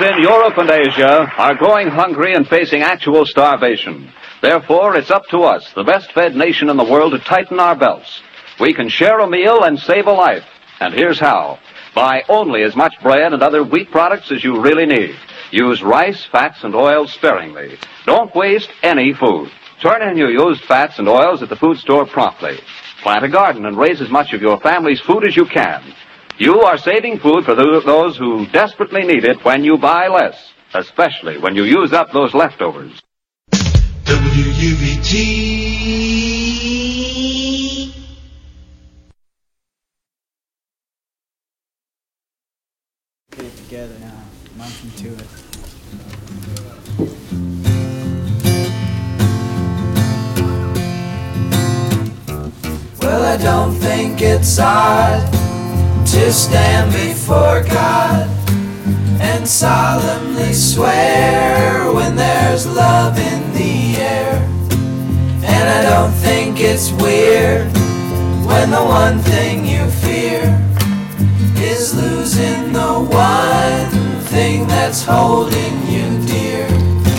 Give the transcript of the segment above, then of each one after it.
in Europe and Asia are going hungry and facing actual starvation. Therefore, it's up to us, the best-fed nation in the world, to tighten our belts. We can share a meal and save a life. And here's how. Buy only as much bread and other wheat products as you really need. Use rice, fats, and oils sparingly. Don't waste any food. Turn in your used fats and oils at the food store promptly. Plant a garden and raise as much of your family's food as you can. You are saving food for those who desperately need it when you buy less, especially when you use up those leftovers. WUVT. Get it together now. Monkey to it. Well, I don't think it's odd to stand before God and solemnly swear when there's love in the air. And I don't think it's weird when the one thing you fear is losing the one thing that's holding you dear.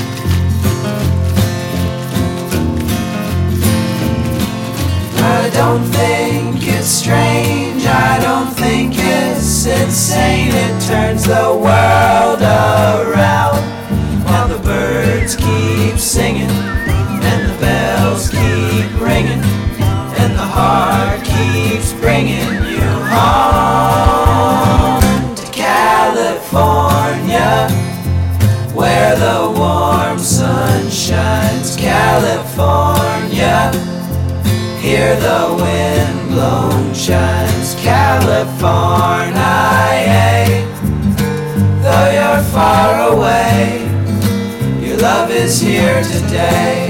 I don't think it's strange, I don't think it's insane. It turns the world around while the birds keep singing and the bells keep ringing and the heart keeps bringing you home to California, where the warm sun shines. California, hear the wind blown chimes. California, though you're far away, your love is here today.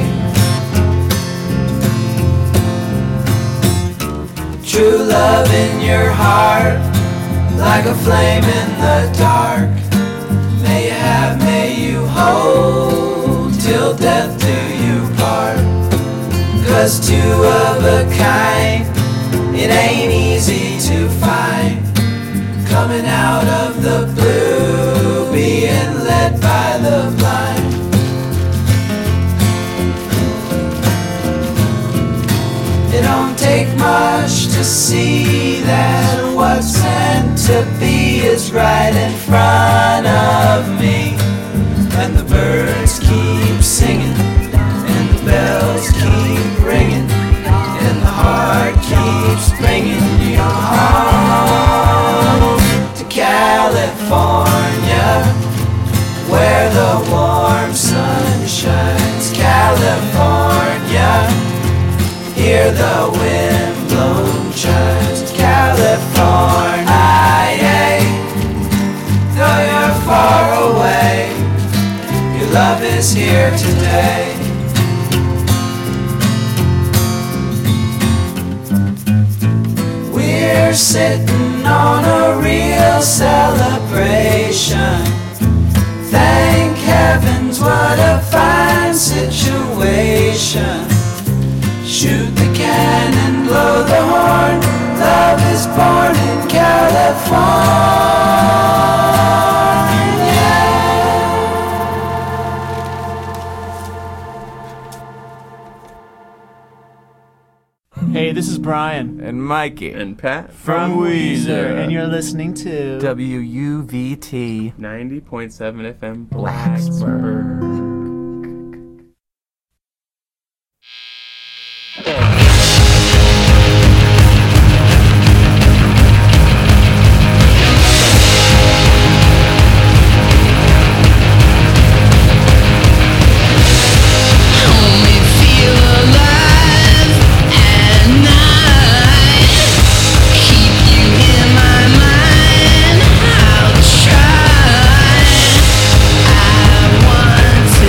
True love in your heart, like a flame in the dark. May you have, may you hold, till death do you part. 'Cause two of a kind, it ain't easy to find. Coming out of the blue, being led by the blind. It don't take much to see that what's meant to be is right in front of me. And the birds keep singing and the bells keep ringing and the heart keeps bringing you home to California, where the warm sun shines. California, hear the wind blown chimes. California, though you're far away, your love is here today. We're sitting on a real celebration. Thank heavens, what a fine situation. Shoot the cannon, blow the horn. Love is born in California. Hey, this is Brian And Mikey. And Pat from Weezer, and you're listening to WUVT 90.7 FM Blacksburg. I want to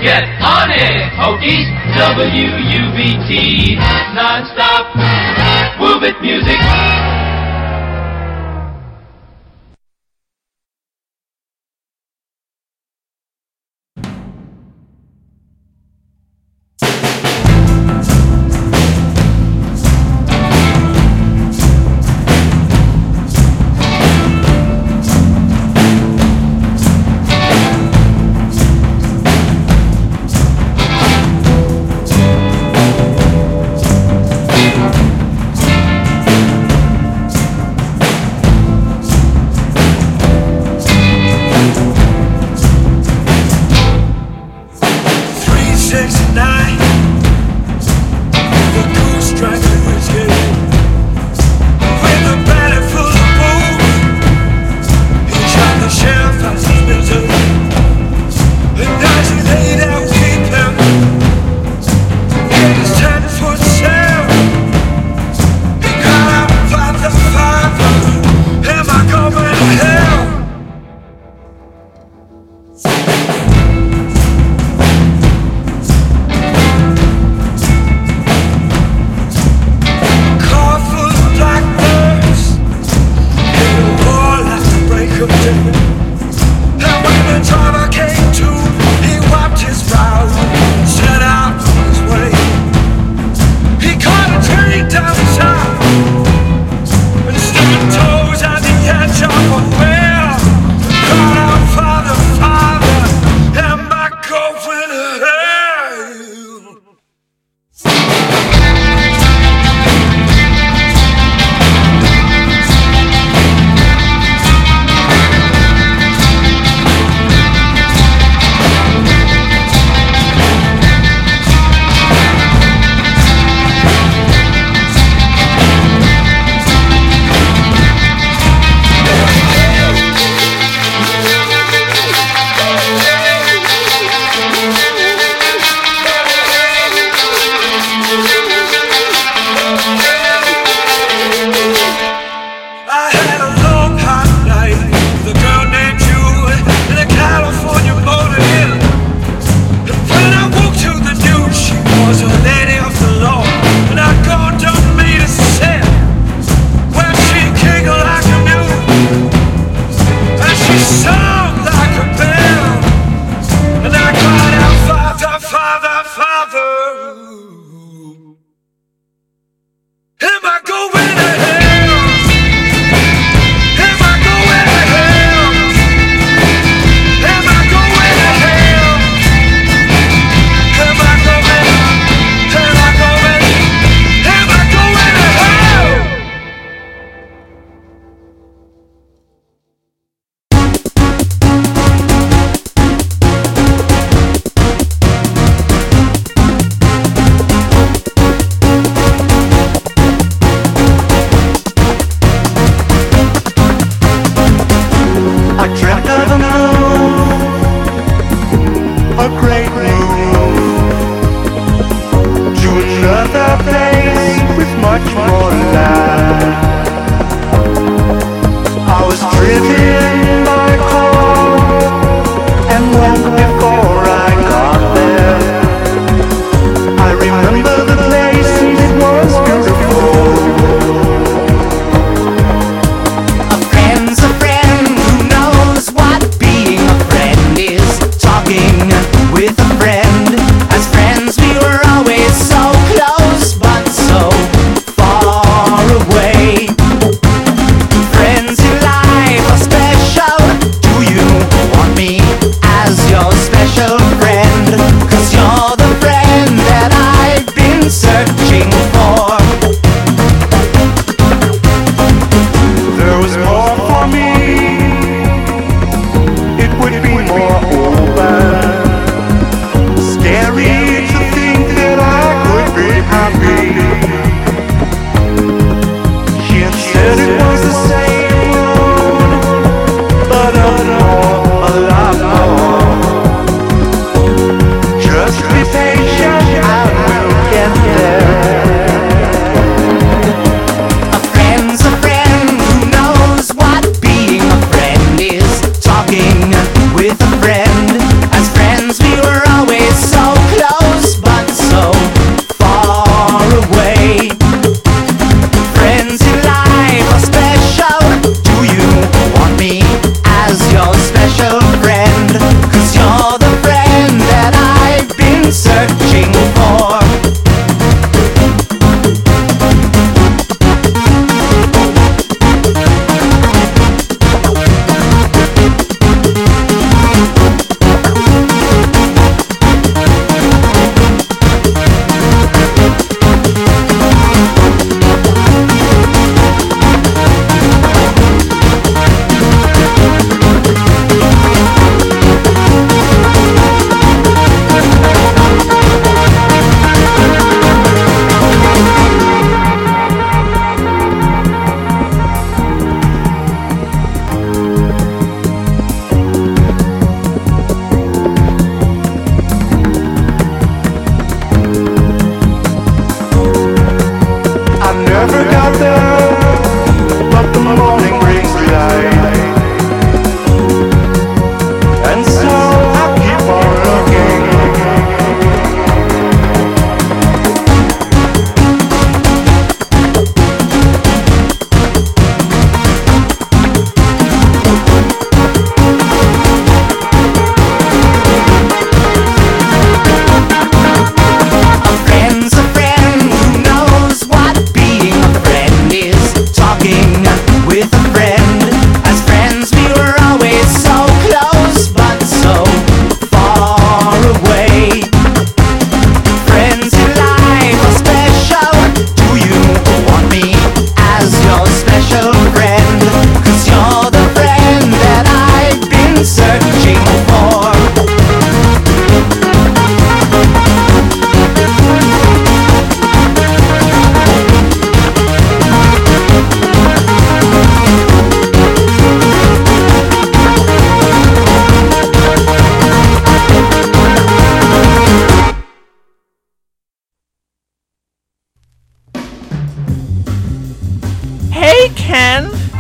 Get on it, Hokies! WUVT, non-stop, move it music.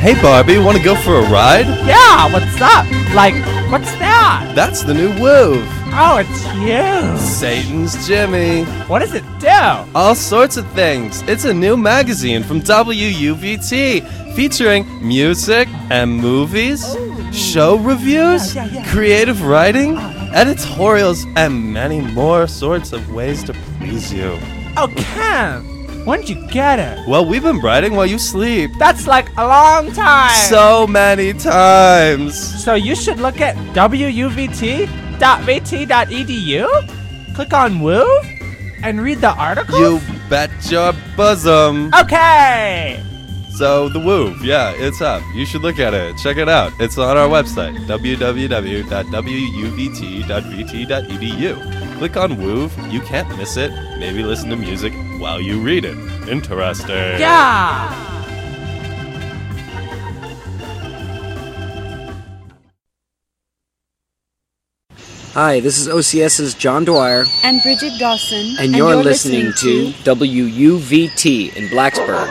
Hey Barbie, want to go for a ride? Yeah, what's up? Like, what's that? That's the new Woo! Oh, it's you. Satan's Jimmy. What does it do? All sorts of things. It's a new magazine from WUVT featuring music and movies, show reviews, creative writing, editorials, and many more sorts of ways to please you. Oh, Ken, when'd you get it? Well, we've been writing while you sleep. That's like a long time. So many times. So you should look at wuvt.vt.edu, click on Woo, and read the articles? You bet your bosom. Okay! So the Woo, yeah, it's up. You should look at it. Check it out. It's on our website, www.wuvt.vt.edu. Click on Woo. You can't miss it. Maybe listen to music while you read it. Interesting. Yeah! Hi, this is OCS's John Dwyer. And Bridget Dawson. And you're listening to WUVT in Blacksburg.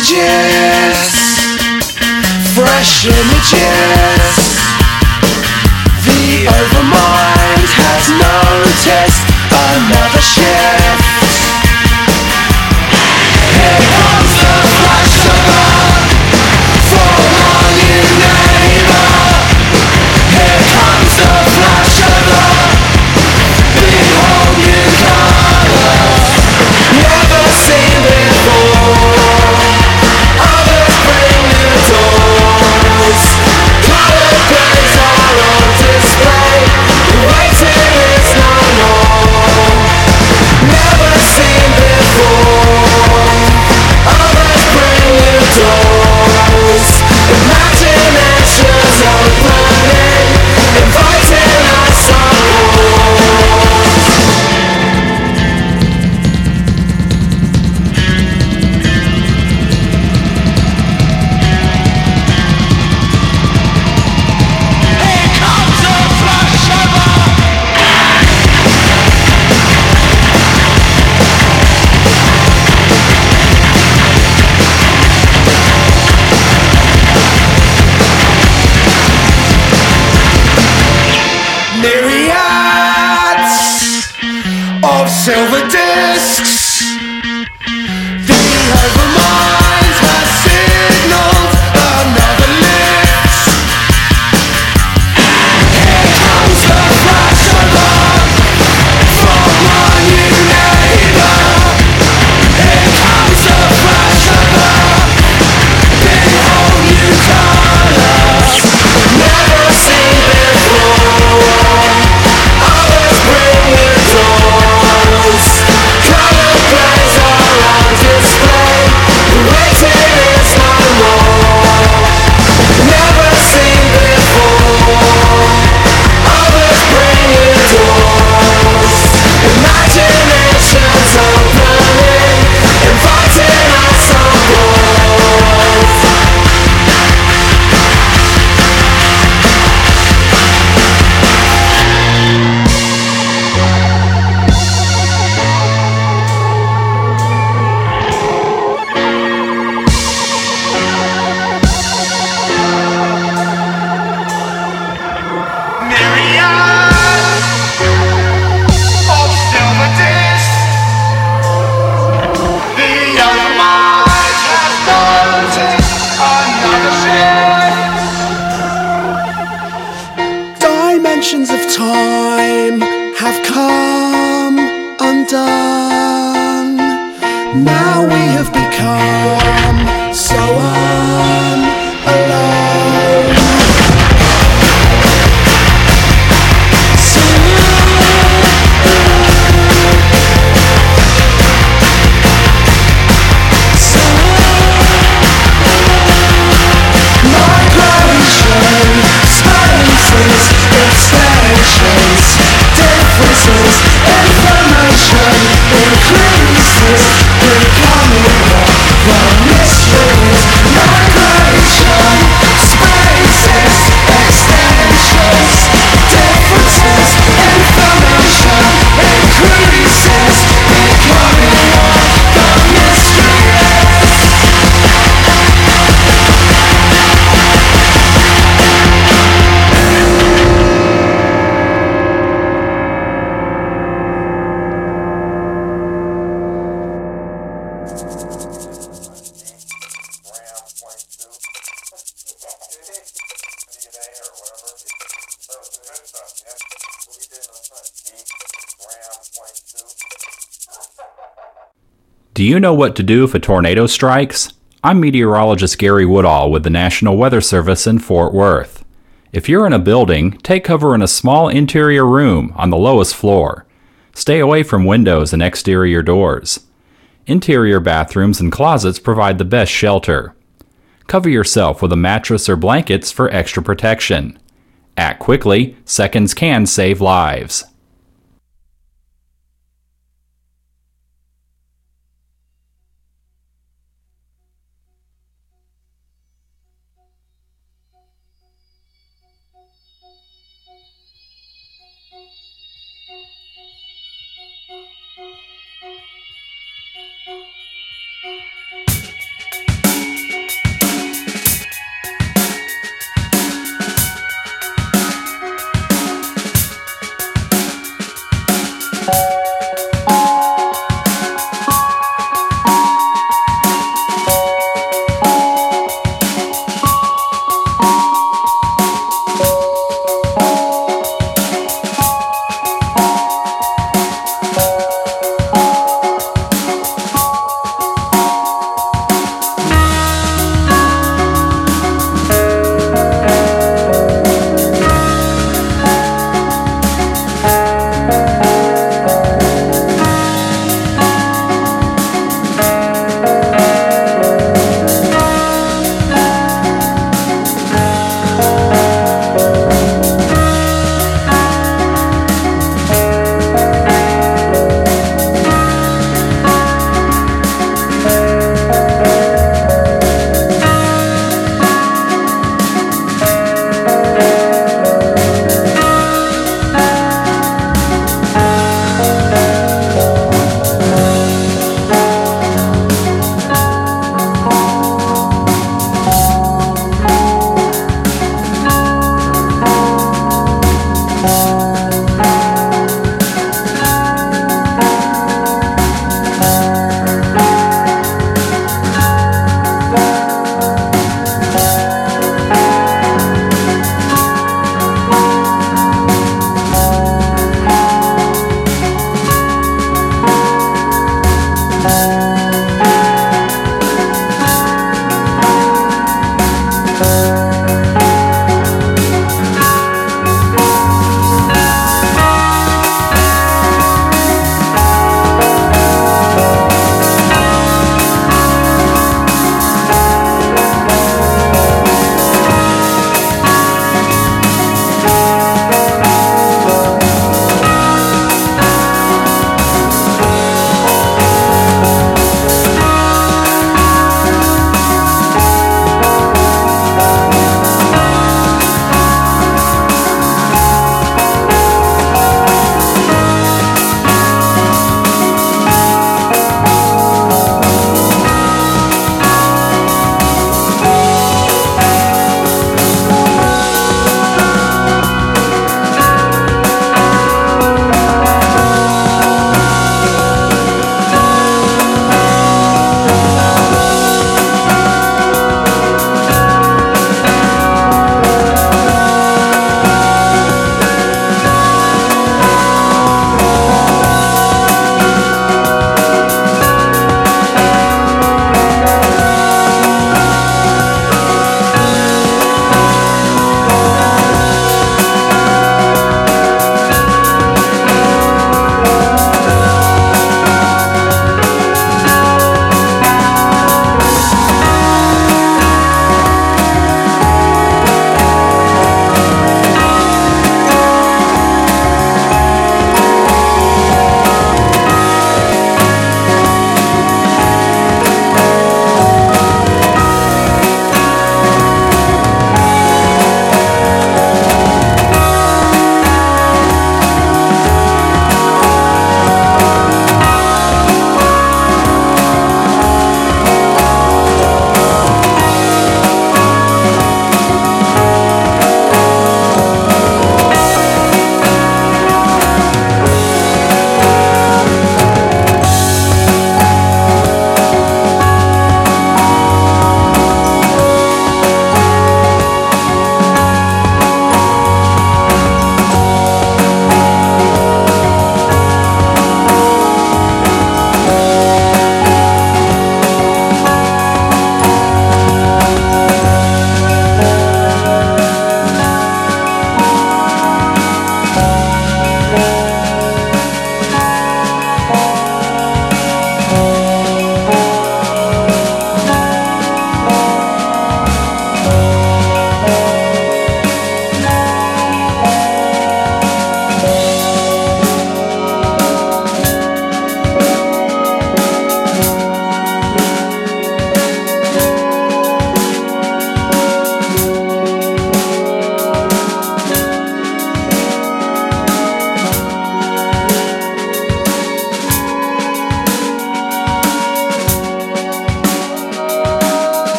messages, fresh images. The overmind has noticed another shift. Here comes the flash of love for one you neighbor. Here comes the flash of love. Behold new colors, never seen before. Others bring new doors. Colored plays are on display. The waiting is no more. Never seen before. Others bring new doors. Imaginations opening, inviting us on board. Here comes a flash of love. Myriads of silver discs. The overmind has signaled another lift. Here comes the flash of love from one new neighbor. Here comes the flash of love. Behold new colors, never seen before. Others bring new doors. Colored plays are on display. The waiting is no more. Never seen before. Others bring new doors. Imaginations opening, inviting us on board. Myriads of silver discs. The overmind has noticed another shift. Dimensions of time have come undone. Now we have become so alone. Differences, information increases, becoming Do you know what to do if a tornado strikes? I'm meteorologist Gary Woodall with the National Weather Service in Fort Worth. If you're in a building, take cover in a small interior room on the lowest floor. Stay away from windows and exterior doors. Interior bathrooms and closets provide the best shelter. Cover yourself with a mattress or blankets for extra protection. Act quickly, seconds can save lives.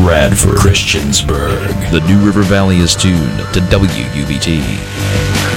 Bradford, Christiansburg. The New River Valley is tuned to WUVT.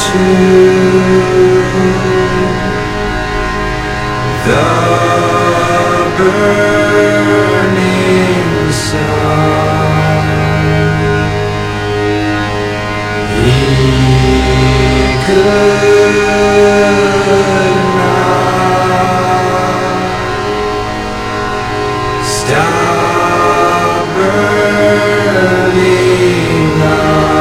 the burning sun. He could not stop burning up.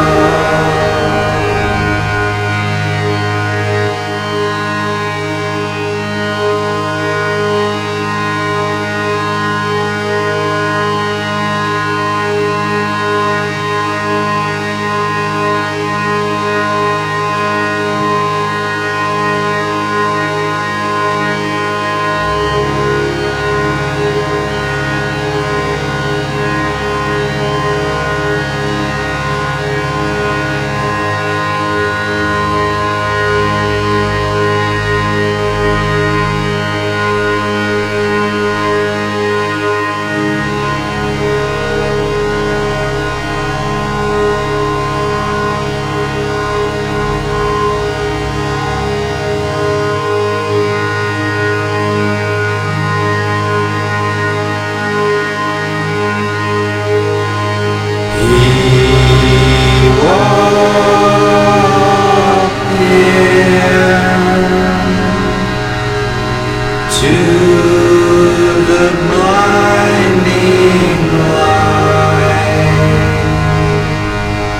To the blinding light,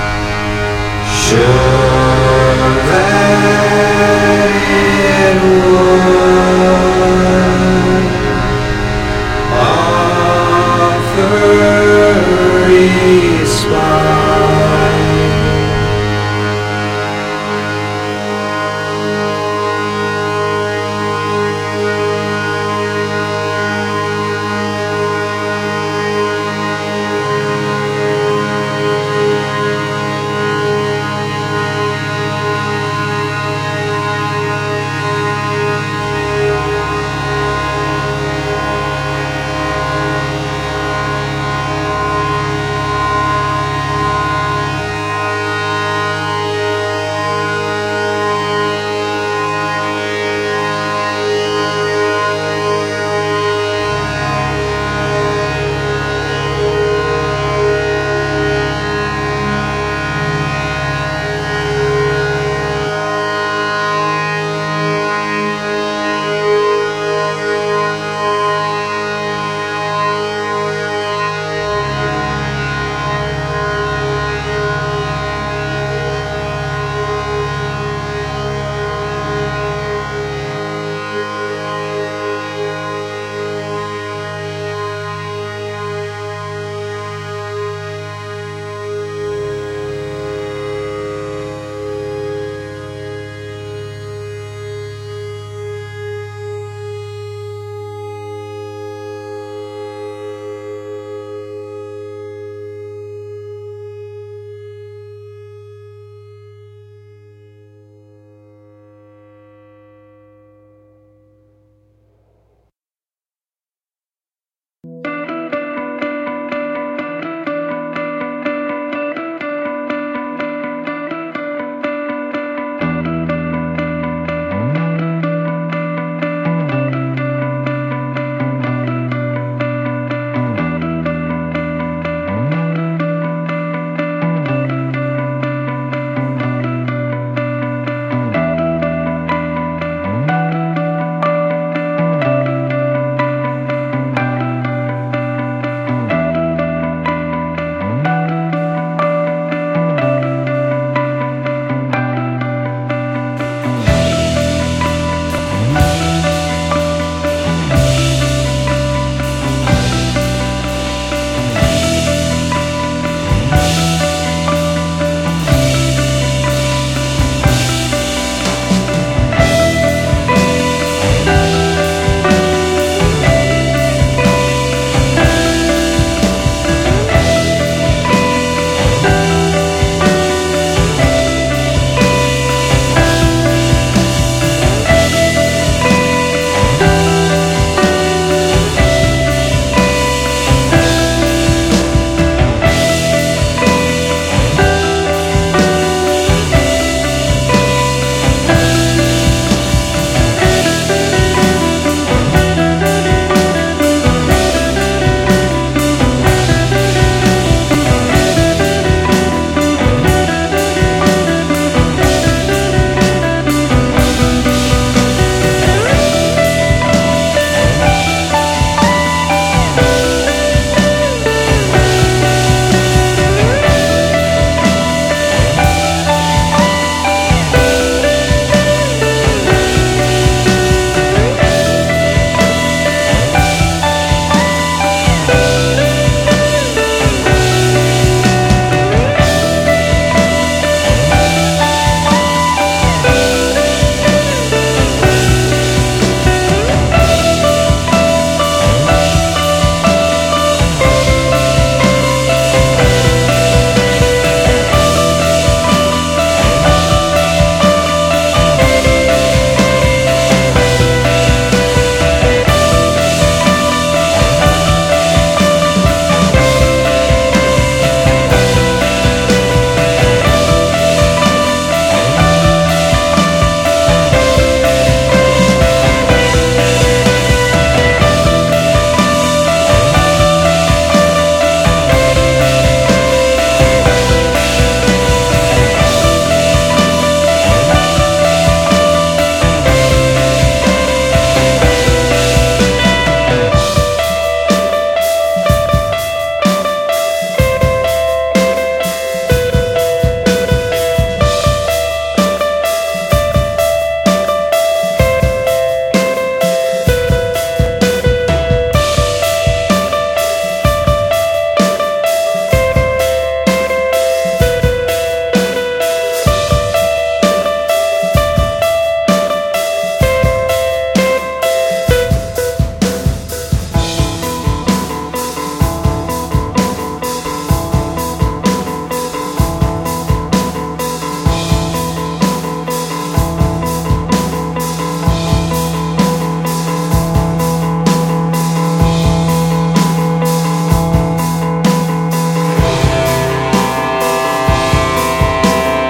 sure that it